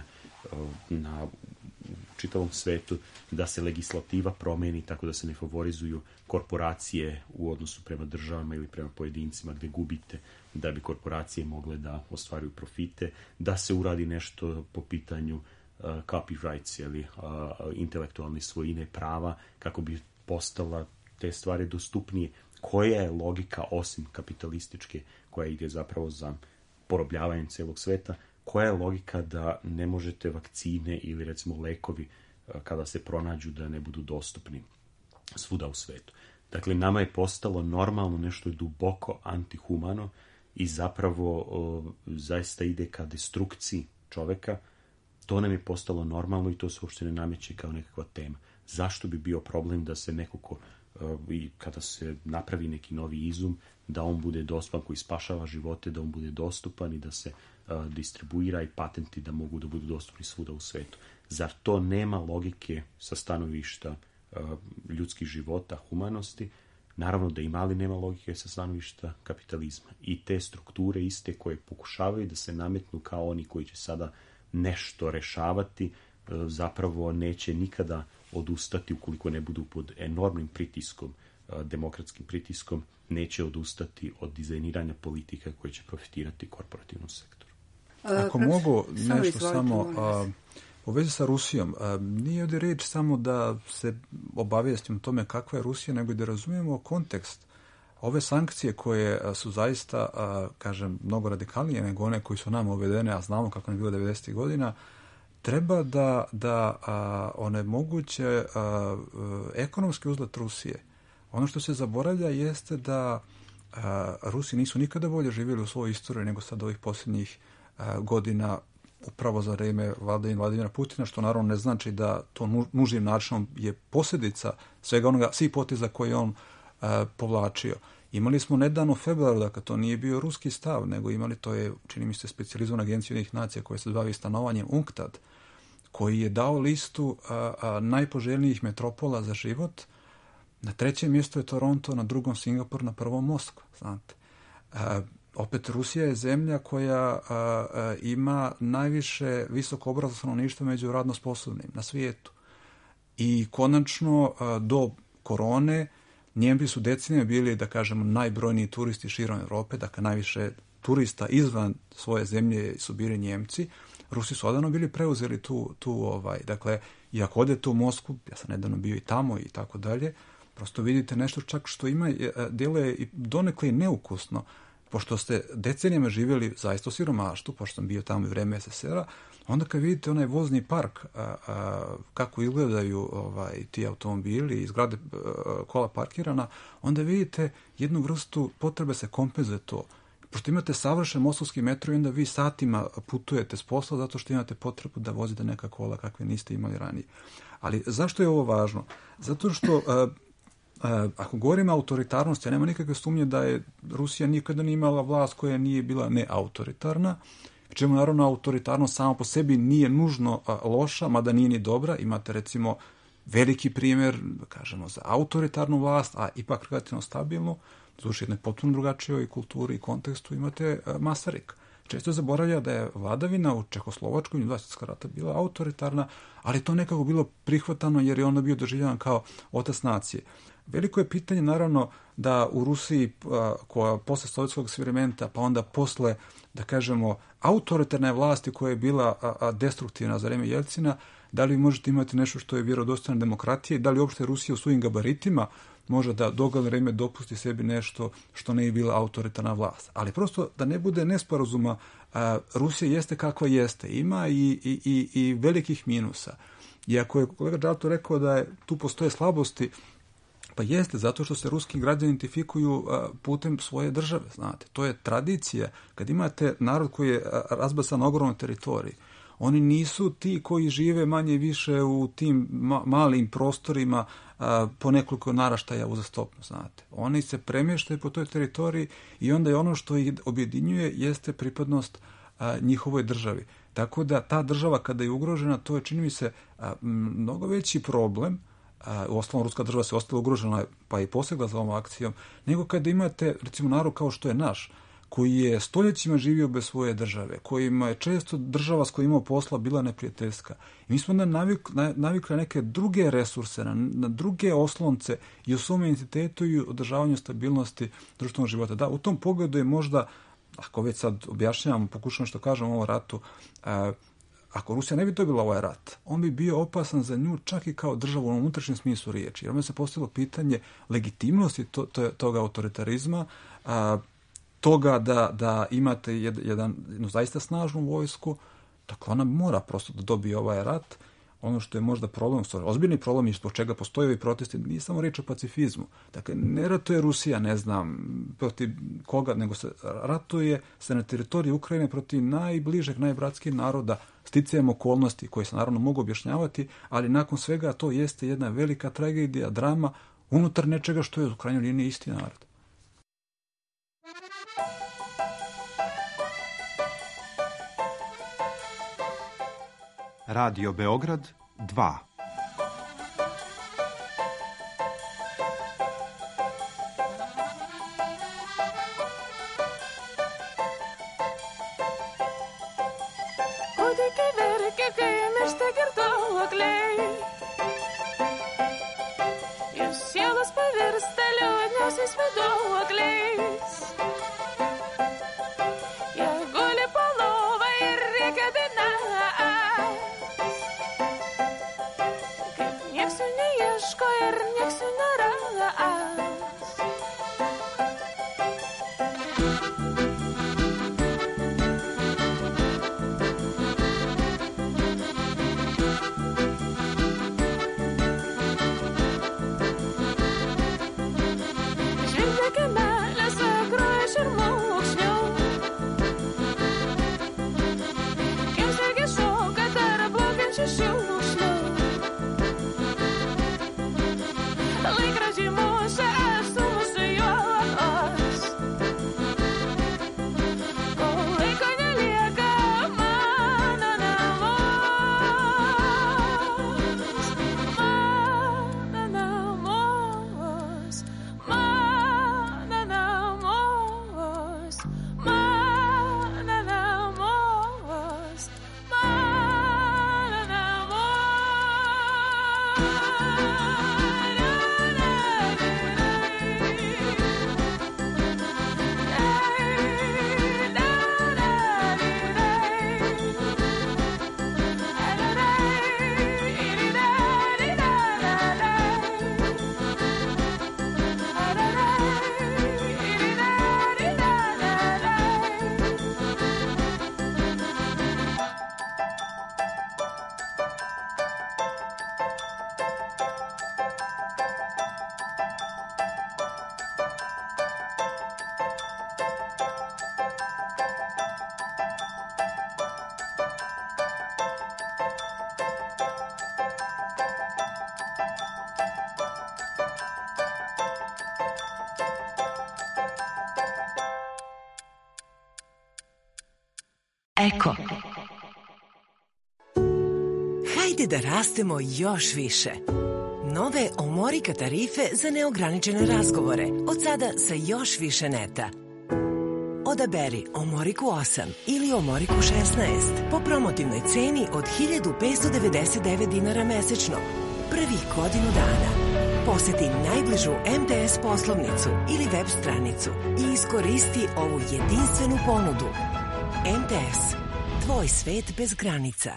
Speaker 4: na čitavom svetu, da se legislativa promeni tako da se ne favorizuju korporacije u odnosu prema državama ili prema pojedincima gde gubite, da bi korporacije mogle da ostvaruju profite, da se uradi nešto po pitanju Uh, copyrights ili uh, intelektualne svojine prava kako bi postala te stvari dostupnije. Koja je logika osim kapitalističke koja ide zapravo za porobljavanjem celog sveta, koja je logika da ne možete vakcine ili recimo lekovi uh, kada se pronađu da ne budu dostupni svuda u svetu. Dakle, nama je postalo normalno nešto duboko antihumano i zapravo uh, zaista ide ka destrukciji čoveka. To nam je postalo normalno i to se uopšte ne nameće kao nekakva tema. Zašto bi bio problem da se neko ko, uh, i kada se napravi neki novi izum, da on bude dostupan, koji spašava živote, da on bude dostupan i da se uh, distribuira i patenti da mogu da budu dostupni svuda u svetu. Zar to nema logike sa stanovišta uh, ljudskih života, humanosti? Naravno da ima, ali nema logike sa stanovišta kapitalizma. I te strukture iste koje pokušavaju da se nametnu kao oni koji će sada nešto rešavati, zapravo neće nikada odustati ukoliko ne budu pod enormnim pritiskom, demokratskim pritiskom, neće odustati od dizajniranja politika koje će profitirati korporativnom sektoru.
Speaker 5: Ako mogu nešto samo a, u vezi sa Rusijom, a, nije ovdje reč samo da se obavijestimo o tome kakva je Rusija, nego i da razumijemo kontekst. Ove sankcije koje su zaista, a, kažem, mnogo radikalnije nego one koji su nam uvedene, a znamo kako je bilo devedesetih godina, treba da, da a, onemoguće a, a, ekonomski uzlet Rusije. Ono što se zaboravlja jeste da a, Rusi nisu nikada bolje živjeli u svojoj istoriji nego sad ovih posljednjih a, godina, upravo za vreme vladavine Vladimira Putina, što naravno ne znači da to nužnim načinom je posljedica svega onoga, svih poteza koje on uh, povlačio. Imali smo nedavno u februaru, dakle to nije bio ruski stav, nego imali, to je, čini mi se, specijalizovana agencija Ujedinjenih nacija koja se bavi stanovanjem UNCTAD, koji je dao listu a, a, najpoželjnijih metropola za život. Na trećem mjestu je Toronto, na drugom Singapur, na prvom Moskva, znate. A, opet Rusija je zemlja koja a, a, ima najviše visoko obrazovano stanovništvo među radno sposobnim na svijetu. I konačno a, do korone Njemci su decenije bili, da kažemo, najbrojniji turisti širom Europe, dakle najviše turista izvan svoje zemlje su bili Njemci. Rusi su odavno bili preuzeli tu, tu ovaj, dakle, i ako odete u Moskvu, ja sam nedavno bio i tamo i tako dalje, prosto vidite nešto čak što ima, djeluje i donekle neukusno, pošto ste decenijama živjeli zaista u siromaštvu, pošto sam bio tamo i vreme es es er a, onda kad vidite onaj vozni park, a, a, kako izgledaju ovaj, ti automobili i zgrade a, kola parkirana, onda vidite jednu vrstu potrebe se kompenzuje to. Pošto imate savršen moskovski metro i onda vi satima putujete s posla zato što imate potrebu da vozite neka kola kakve niste imali ranije. Ali zašto je ovo važno? Zato što a, a, ako govorimo o autoritarnosti, nema nikakve sumnje da je Rusija nikada nije imala vlast koja nije bila neautoritarna, čemu naravno autoritarnost samo po sebi nije nužno a, loša, mada nije ni dobra. Imate recimo veliki primjer, da kažemo, za autoritarnu vlast, a ipak relativno stabilnu, zvuči jednoj potpuno drugačijoj kulturi i kontekstu, imate a, Masaryk. Često zaboravlja da je vladavina u Čehoslovačkoj i dva svjetska rata bila autoritarna, ali to nekako bilo prihvatano jer je onda bio doživljavan kao otac nacije. Veliko je pitanje naravno da u Rusiji, a, koja posle sovjetskog eksperimenta, pa onda posle, da kažemo, autoritarne vlasti koja je bila a, a, destruktivna za vreme Jelcina, da li možete imati nešto što je vjerodostojna demokratija, da li uopšte Rusija u svojim gabaritima može da dogledno vreme dopusti sebi nešto što ne je bila autoritarna vlast. Ali prosto da ne bude nesporazuma, a, Rusija jeste kakva jeste, ima i, i, i, i velikih minusa. Iako je kolega Đalto rekao da je, tu postoje slabosti, pa jeste, zato što se ruski građani identifikuju a, putem svoje države, znate. To je tradicija. Kad imate narod koji je a, razbasan na ogromnoj teritoriji, oni nisu ti koji žive manje više u tim ma- malim prostorima a, po nekoliko naraštaja uzastopno, znate. Oni se premještaju po toj teritoriji i onda je ono što ih objedinjuje jeste pripadnost a, njihovoj državi. Tako da ta država kada je ugrožena, to je, čini mi se, a, mnogo veći problem. Uh, u osnovu ruska država se ostala ugrožena pa i posegla za ovom akcijom, nego kada imate recimo narod kao što je naš, koji je stoljećima živio bez svoje države, kojima je često država s kojima imao posla bila neprijateljska. I mi smo onda navik, navikli na neke druge resurse, na, na druge oslonce i u svom identitetu i održavanju stabilnosti društvenog života. Da, u tom pogledu je možda, ako već sad objašnjavam, pokušavam što kažem o ovom ratu, uh, ako Rusija ne bi dobila ovaj rat, on bi bio opasan za nju čak i kao državu u unutrašnjem smislu riječi. Jer onda se postavilo pitanje legitimnosti to, to, toga autoritarizma, a, toga da, da imate jed, jedan, jednu zaista snažnu vojsku, dakle ona mora prosto da dobije ovaj rat. Ono što je možda problem, ozbiljni problem i zbog čega postoje ovi protesti, nije samo riječ o pacifizmu. Dakle, ne ratuje Rusija, ne znam, protiv koga, nego se ratuje se na teritoriji Ukrajine protiv najbližeg, najbratskijeg naroda, sticajem okolnosti koje se naravno mogu objašnjavati, ali nakon svega to jeste jedna velika tragedija, drama unutar nečega što je u krajnjoj liniji isti narod.
Speaker 2: Radio Beograd dva.
Speaker 6: Kūdikiai verkia, kai miršta girtuokliai. Jų sielos pavirsta liūdniausiais vaiduokliais. Jie guli po lova ir rėkia dainas. Kaip nieks jų neieško ir nieks jų neras. Širmokšnių. Kaip žvelgia
Speaker 7: Eko. Hajde da rastemo još više. Nove Omorika tarife za neograničene razgovore. Od sada sa još više neta. Odaberi Omoriku osam ili Omoriku šesnaest po promotivnoj ceni od hiljadu petsto devedeset devet dinara mesečno. Prvih godinu dana. Poseti najbližu M T S poslovnicu ili web stranicu i iskoristi ovu jedinstvenu ponudu. M T S. Tvoj svet bez granica.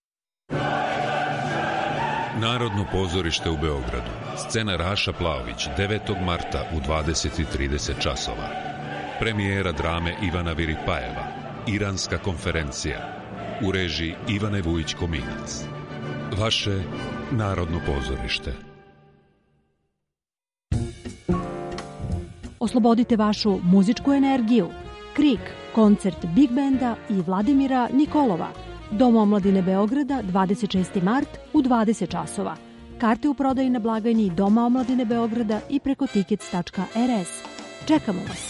Speaker 8: Narodno pozorište u Beogradu. Scena Raša Plaović, devetog marta u dvadeset i trideset časova. Premijera drame Ivana Viripajeva. Iranska konferencija. U režiji Ivane Vujić-Kominac. Vaše Narodno pozorište.
Speaker 9: Oslobodite vašu muzičku energiju. Krik, koncert Big Benda i Vladimira Nikolova. Dom omladine Beograda, dvadeset šesti mart u dvadeset časova. Karte u prodaji na blagajni Doma omladine Beograda i preko tickets tačka r s. Čekamo vas!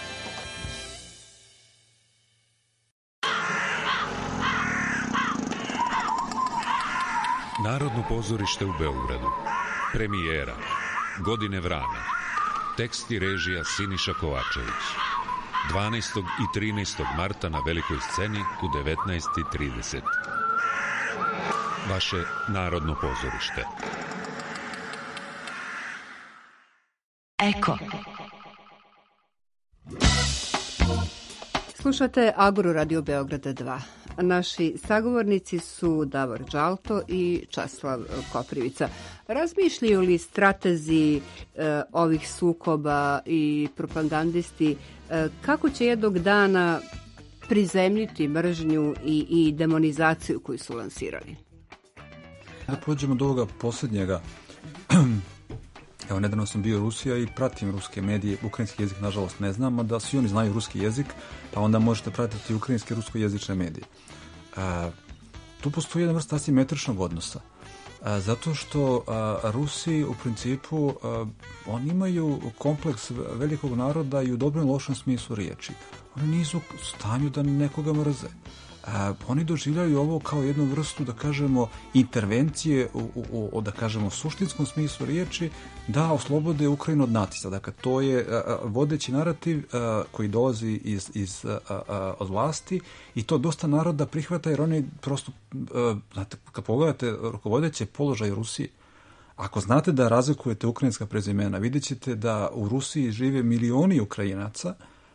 Speaker 8: Narodno pozorište u Beogradu. Premijera. Godine vrana. Tekst i režija Siniša Kovačević. dvanaestog i trinaestog marta na velikoj sceni u devetnaest i trideset. Vaše Narodno pozorište.
Speaker 7: Eko.
Speaker 3: Slušate Agoru Radio Beograda dva. Naši sagovornici su Davor Đalto i Časlav Koprivica. Razmišljaju li stratezi e, ovih sukoba i propagandisti e, kako će jednog dana prizemljiti mržnju i, i demonizaciju koju su lansirali?
Speaker 5: Da pođemo do ovoga posljednjega. Evo, nedavno sam bio u Rusiji i pratim ruske medije. Ukrajinski jezik, nažalost, ne znam, a da svi oni znaju ruski jezik, pa onda možete pratiti ukrajinske rusko-jezične medije. A, tu postoji jedna vrsta asimetričnog odnosa. A, zato što a, Rusi u principu a, oni imaju kompleks velikog naroda i u dobrom i lošem smislu riječi. Oni nisu u stanju da nekoga mrze. A, oni doživljaju ovo kao jednu vrstu, da kažemo, intervencije u, u, u da kažemo, suštinskom smislu riječi da oslobode Ukrajinu od nacista. Dakle, to je a, vodeći narativ a, koji dolazi iz, iz, a, a, od vlasti i to dosta naroda prihvata jer oni prosto, a, znate, kad pogledate rukovodeće položaj Rusije, ako znate da razlikujete ukrajinska prezimena, vidjet ćete da u Rusiji žive milioni Ukrajinaca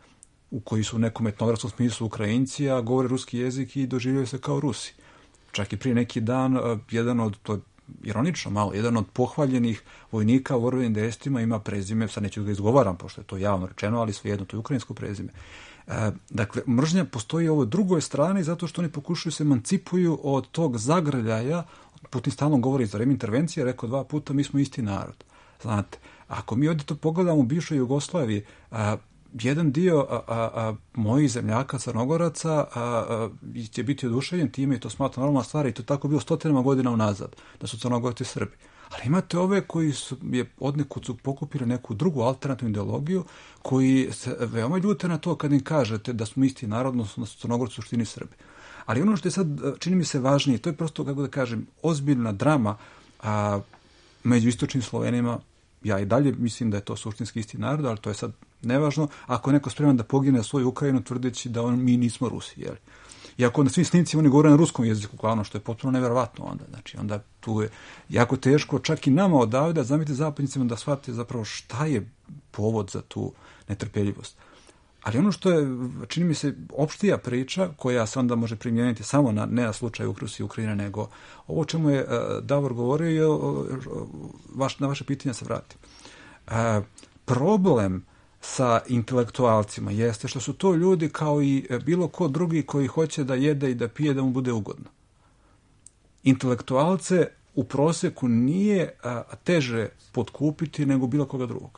Speaker 5: u koji su u nekom etnografskom smislu Ukrajinci, a govore ruski jezik i doživljaju se kao Rusi. Čak i prije neki dan, jedan od, to je ironično malo, jedan od pohvaljenih vojnika u Orvenim destima ima prezime, sad neću ga izgovaram, pošto je to javno rečeno, ali svejedno, to je ukrajinsko prezime. E, dakle, mržnja postoji u ovoj drugoj strani zato što oni pokušaju se emancipuju od tog zagrljaja. Putin stalno govori za vreme intervencije, rekao dva puta, mi smo isti narod. Znate, ako mi ovdje to pogledamo u bivšoj Jugoslaviji, a, jedan dio a, a, a, mojih zemljaka Crnogoraca a, a, će biti oduševljen time i to smatra normalna stvar i to tako bilo stotinama godina unazad, da su Crnogorci Srbi. Ali imate ove koji su je odnekud su pokupili neku drugu alternativnu ideologiju, koji se veoma ljute na to kad im kažete da smo isti narod, odnosno da su Crnogorci u suštini Srbi. Ali ono što je sad, čini mi se važnije, to je prosto, kako da kažem, ozbiljna drama a, među istočnim Slovenima. Ja i dalje mislim da je to suštinski isti narod, ali to je sad nevažno. Ako je neko spreman da pogine svoju Ukrajinu tvrdeći da on, mi nismo Rusi, jel? Iako na svim snimcima oni govore na ruskom jeziku, glavno, što je potpuno neverovatno onda. Znači, onda tu je jako teško, čak i nama odavde, zamite zapadnicima da shvate zapravo šta je povod za tu netrpeljivost. Ali ono što je, čini mi se, opštija priča, koja se onda može primijeniti samo na, ne na slučaju Rusije i Ukrajine, nego ovo o čemu je uh, Davor govorio je, uh, vaš, na vaše pitanje se vratim. Uh, problem sa intelektualcima jeste što su to ljudi kao i bilo ko drugi koji hoće da jede i da pije da mu bude ugodno. Intelektualce u proseku nije a, teže potkupiti nego bilo koga drugog.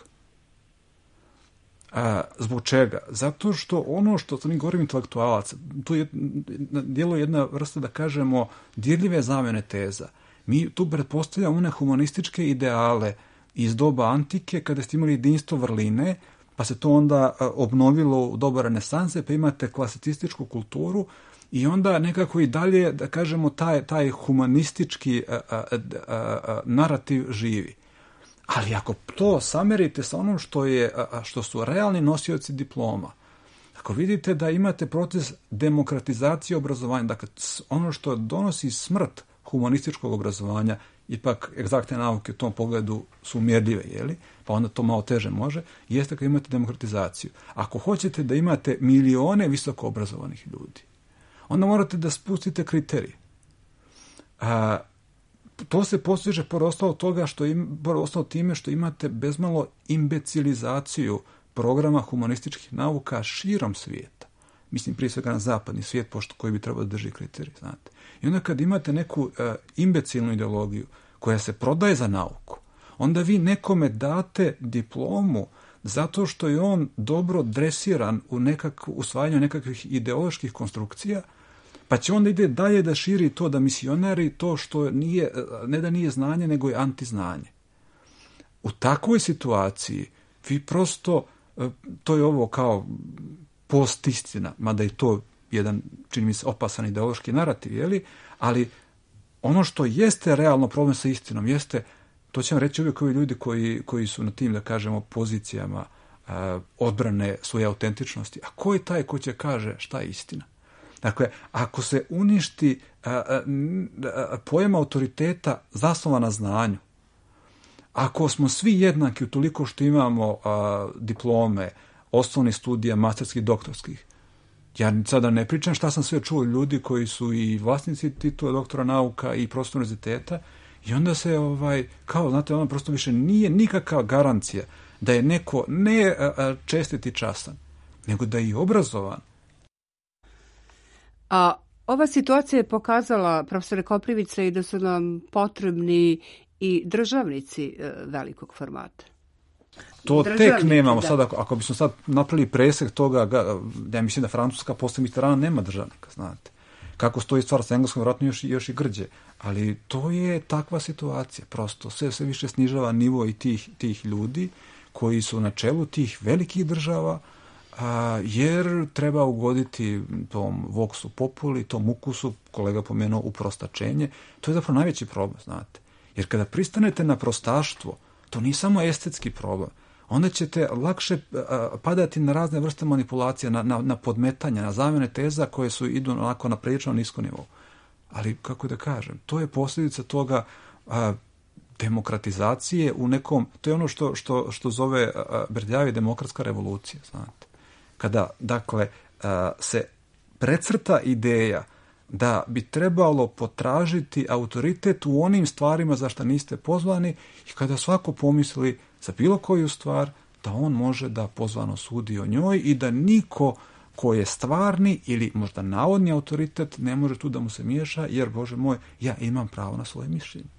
Speaker 5: A, zbog čega? Zato što ono što mi govorimo intelektualaca, tu je djelo jedna vrsta, da kažemo, dirljive zamjene teza. Mi tu pretpostavljamo one humanističke ideale iz doba antike, kada ste imali jedinstvo vrline, pa se to onda obnovilo u doba renesanse, pa imate klasicističku kulturu i onda nekako i dalje, da kažemo, taj, taj humanistički a, a, a, a, narativ živi. Ali ako to samerite sa onom što, je, a, što su realni nosioci diploma, ako vidite da imate proces demokratizacije obrazovanja, dakle ono što donosi smrt humanističkog obrazovanja, ipak egzaktne nauke u tom pogledu su mjerljive, jeli? Pa onda to malo teže može, jeste kad imate demokratizaciju. Ako hoćete da imate milione visoko obrazovanih ljudi, onda morate da spustite kriterije. A, to se postiže por osnovu toga što im, por osnovu time što imate bezmalo imbecilizaciju programa humanističkih nauka širom svijeta. Mislim, prije svega na zapadni svijet, pošto koji bi trebao da drži kriterij, znate. I onda kad imate neku uh, imbecilnu ideologiju koja se prodaje za nauku, onda vi nekome date diplomu zato što je on dobro dresiran u nekak, usvajanju nekakvih ideoloških konstrukcija, pa će onda ide dalje da širi to, da misionari to što nije, ne da nije znanje, nego je antiznanje. U takvoj situaciji vi prosto, to je ovo kao postistina, mada je to jedan, čini mi se, opasan ideološki narativ, jeli? Ali ono što jeste realno problem sa istinom, jeste, to će vam reći uvijek ovi ljudi koji, koji su na tim, da kažemo, pozicijama uh, odbrane svoje autentičnosti. A ko je taj ko će kaže šta je istina? Dakle, ako se uništi uh, uh, pojam autoriteta zasnovan na znanju, ako smo svi jednaki u toliko što imamo uh, diplome, osnovnih studija, masterskih, doktorskih, ja sada ne pričam šta sam sve čuo ljudi koji su i vlasnici titula doktora nauka i profesor univerziteta i onda se, ovaj, kao, znate, ono prosto više nije nikakva garancija da je neko ne a, čestit i častan, nego da je i obrazovan.
Speaker 3: A ova situacija je pokazala, profesore Koprivica, i da su nam potrebni i državnici e, velikog formata.
Speaker 5: To
Speaker 3: Državnici,
Speaker 5: tek nemamo.
Speaker 3: da.
Speaker 5: Sad, ako, ako bismo sad napravili presek toga, ja mislim da Francuska posle Mitterranda nema državnika, znate. Kako stoji stvar sa Engleskom, vjerojatno još, još i grđe. Ali to je takva situacija. Prosto sve, sve više snižava nivo i tih, tih ljudi koji su na čelu tih velikih država, a, jer treba ugoditi tom voxu populi, tom ukusu, kolega pomenuo, uprostačenje. To je zapravo najveći problem, znate. Jer kada pristanete na prostaštvo, to nije samo estetski problem. Onda ćete lakše a, padati na razne vrste manipulacija, na, na, na podmetanja, na zamjene teza koje su idu onako na prilično nisko nivou. Ali, kako da kažem, to je posljedica toga a, demokratizacije u nekom, to je ono što, što, što zove a, Berdjajev demokratska revolucija, znate. Kada, dakle, a, se precrta ideja da bi trebalo potražiti autoritet u onim stvarima za što niste pozvani i kada svako pomisli za bilo koju stvar da on može da pozvano sudi o njoj i da niko ko je stvarni ili možda navodni autoritet ne može tu da mu se miješa, jer, Bože moj, ja imam pravo na svoje mišljenje.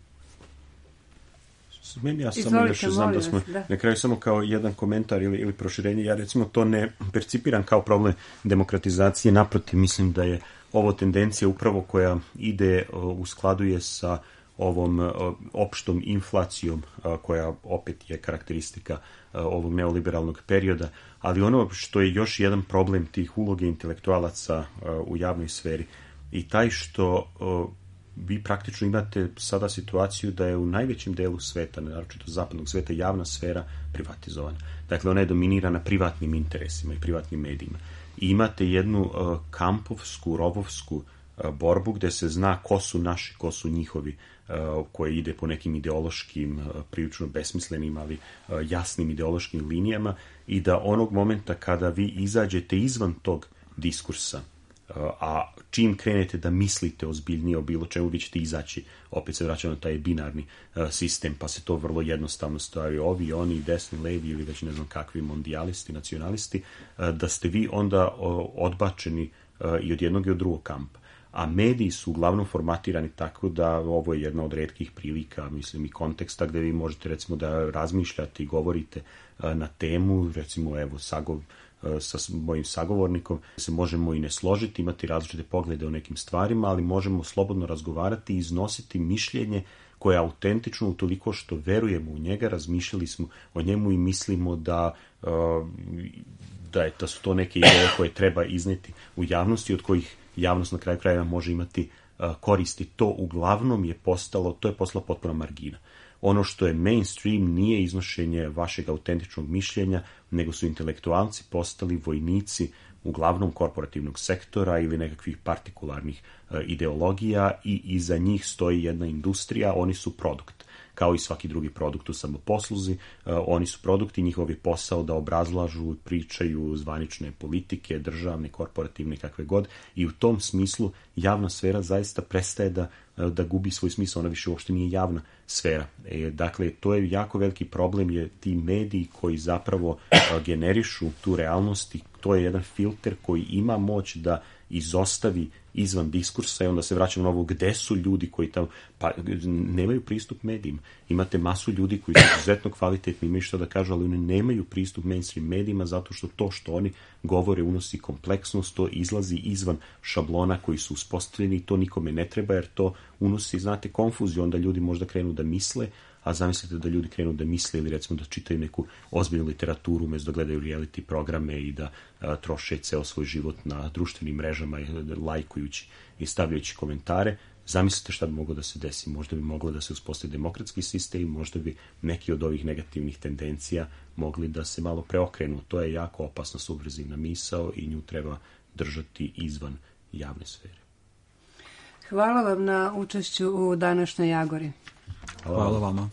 Speaker 4: Meni ja samo
Speaker 3: Izvolite,
Speaker 4: još znam da smo
Speaker 3: da.
Speaker 4: na kraju samo kao jedan komentar ili, ili proširenje. Ja recimo to ne percipiram kao problem demokratizacije, naprotiv mislim da je ovo tendencija upravo koja ide u skladu je sa ovom opštom inflacijom koja opet je karakteristika ovog neoliberalnog perioda, ali ono što je još jedan problem tih uloge intelektualaca u javnoj sferi i taj što vi praktično imate sada situaciju da je u najvećem delu sveta, naročito zapadnog sveta, javna sfera privatizovana. Dakle, ona je dominirana privatnim interesima i privatnim medijima. I imate jednu uh, kampovsku, rovovsku uh, borbu gde se zna ko su naši, ko su njihovi, uh, koje ide po nekim ideološkim, uh, prilično besmislenim, ali uh, jasnim ideološkim linijama i da onog momenta kada vi izađete izvan tog diskursa, uh, a čim krenete da mislite ozbiljnije o bilo čemu, vi ćete izaći, opet se vraćamo na taj binarni uh, sistem, pa se to vrlo jednostavno stavi ovi, oni, desni, levi ili već ne znam kakvi mondijalisti, nacionalisti, uh, da ste vi onda uh, odbačeni uh, i od jednog i od drugog kampa. A mediji su uglavnom formatirani tako da ovo je jedna od retkih prilika, mislim, i konteksta gde vi možete recimo da razmišljate i govorite uh, na temu, recimo evo Sagov sa mojim sagovornikom, se možemo i ne složiti, imati različite poglede o nekim stvarima, ali možemo slobodno razgovarati i iznositi mišljenje koje je autentično utoliko što verujemo u njega, razmišljali smo o njemu i mislimo da, da, je, da su to neke ideje koje treba izneti u javnosti, od kojih javnost na kraju krajeva može imati koristi. To uglavnom je postalo, to je postala potpuna margina. Ono što je mainstream nije iznošenje vašeg autentičnog mišljenja, nego su intelektualci postali vojnici uglavnom korporativnog sektora ili nekakvih partikularnih e, ideologija i iza njih stoji jedna industrija, oni su produkt. Kao i svaki drugi produkt u samoposluzi, e, oni su produkti, njihov je posao da obrazlažu, pričaju zvanične politike, državne, korporativne, kakve god, i u tom smislu javna sfera zaista prestaje da, da gubi svoj smisao, ona više uopšte nije javna sfera. E, dakle, to je jako veliki problem, je ti mediji koji zapravo e, generišu tu realnost i to je jedan filter koji ima moć da izostavi izvan diskursa i onda se vraćamo na ovo gde su ljudi koji tamo, pa nemaju pristup medijima. Imate masu ljudi koji su izuzetno kvalitetni, imaju što da kažu, ali oni nemaju pristup mainstream medijima zato što to što oni govore unosi kompleksnost, to izlazi izvan šablona koji su uspostavljeni i to nikome ne treba jer to unosi, znate, konfuziju, onda ljudi možda krenu da misle, a zamislite da ljudi krenu da misle ili recimo da čitaju neku ozbiljnu literaturu umjesto da gledaju reality programe i da a, troše ceo svoj život na društvenim mrežama i lajkujući i stavljajući komentare. Zamislite šta bi moglo da se desi. Možda bi moglo da se uspostavi demokratski sistem, možda bi neki od ovih negativnih tendencija mogli da se malo preokrenu. To je jako opasna subverzivna misao i nju treba držati izvan javne sfere.
Speaker 3: Hvala vam na učešću u današnjoj Agori.
Speaker 5: Hvala, Hvala vama.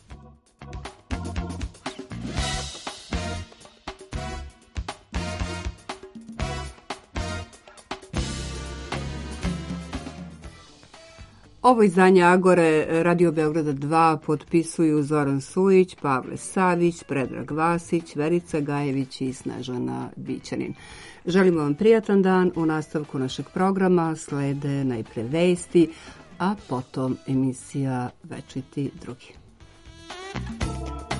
Speaker 3: Ovo izdanje Agore Radio Beograda dva potpisuju Zoran Sujić, Pavle Savić, Predrag Vasić, Verica Gajević i Snežana Bićanin. Želimo vam prijatan dan. U nastavku našeg programa slede najpre vesti, a potom emisija Večiti drugi.